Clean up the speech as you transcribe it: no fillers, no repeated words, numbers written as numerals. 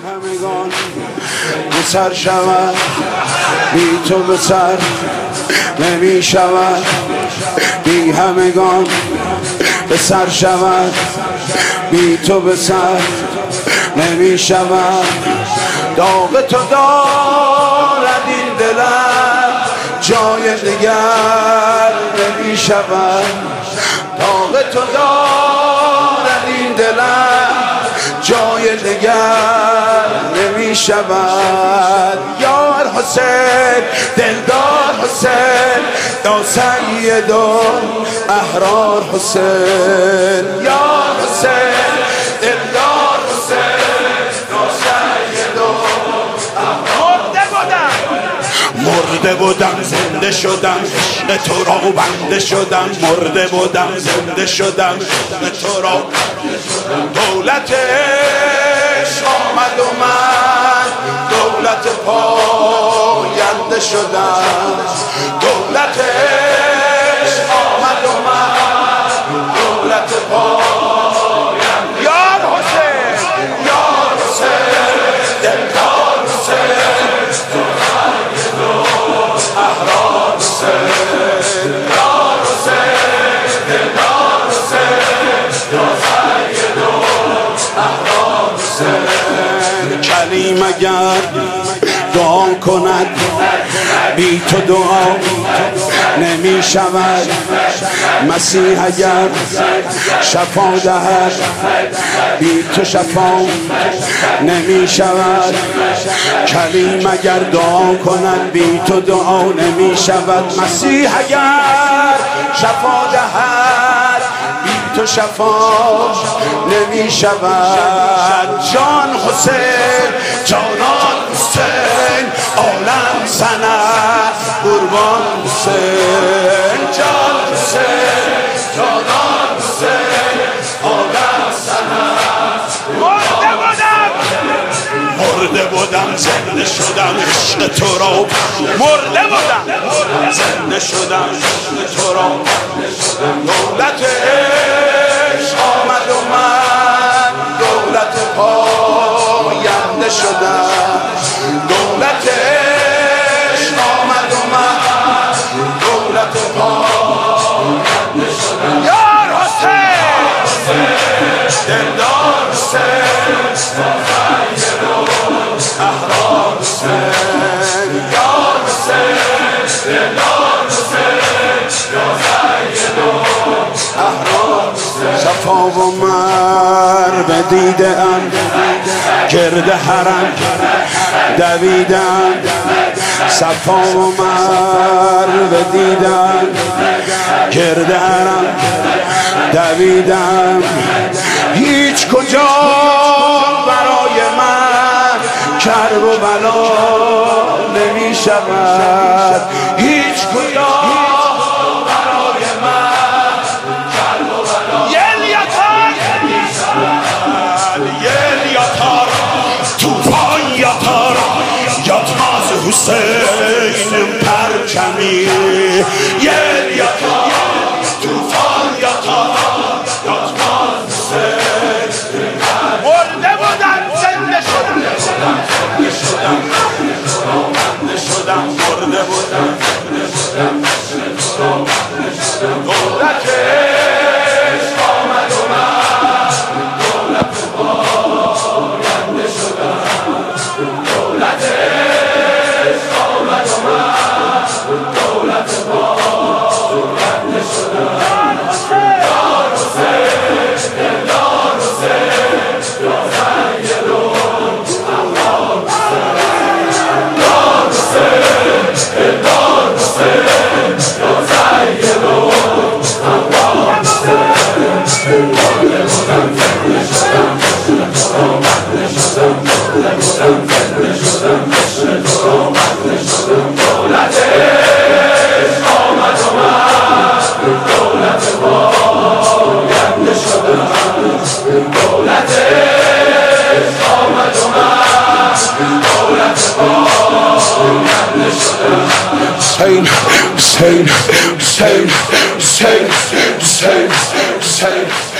همگان به سر شود، بی تو به سر نمی شود. بی همگان به سر شود، بی تو به سر نمی شود. داغ تو دارد این دلم، جای دیگر نمی شود. داغ تو دارد این دلم، جای دیگر نمی شود. یار حسین، دلدار حسین، یا سید احرار حسین. یار حسین، دلدار حسین، یا سید احرار. مرده بودم زنده شدم، عشق تو را بنده شدم. مرده بودم زنده شدم، عشق تو را. دولت عشق آمد و من دولت پاینده شدم. دولت عشق آمد و من دولت پاینده. یار حسین، یار حسین، دلدار حسین، احرار حسین. یار حسین، دلدار حسین، احرار حسین. کلیم اگر دعا کند، بی تو دعا نمی شود. مسیح اگر شفا دهد، بی تو شفا نمی شود. کلیم اگر دعا کند، بی تو دعا نمی شود. مسیح اگر شفا دهد، بی تو شفا نمی شود. جان حسین، جانان حسین، عالم سند قربان حسین. جان حسین، جانان حسین، عالم سند. مرده بودم زنده شدم، عشق تو را. مرده بودم زنده شدم، عشق تو را. دولت عشق آمد و من دولت پاینده شدم. دولت عشق آمد و من دولت پاینده شدم. یار حسین، دلدار حسین، احرار حسین. یار حسین، دلدار حسین، احرار حسین. صفا و مر دیده ام، گرد حرم دویدم. صفا و مر دیدم، گرد حرم دویدم. هیچ کجا برای من کرب و بلا نمی شود. هیچ کجا برای من کرب و بلا. یل یتار، یل یتار، توفان یتار، یتماز حسین پرچمی. یل یتار، توفان یتار، یتماز حسین. مرده بودم زنده شدم، زنده شدم، زنده شدم. مرده بودم زنده شدم، دولت عشق آمد و من دولت پاینده شدم. دولت عشق آمد و من دولت پاینده شدم. یار حسین، دلدار حسین، یا سید احرار حسین. یار حسین، دلدار حسین، یا سید احرار حسین. مرده بودم زنده شدم، عشق تو را بنده شدم. مرده بودم زنده شدم، عشق تو را بنده شدم. دولت عشق آمد و من دولت پاینده شدم. دولت عشق آمد و من دولت پاینده شدم. حسین، حسین، حسین، حسین، حسین، حسین.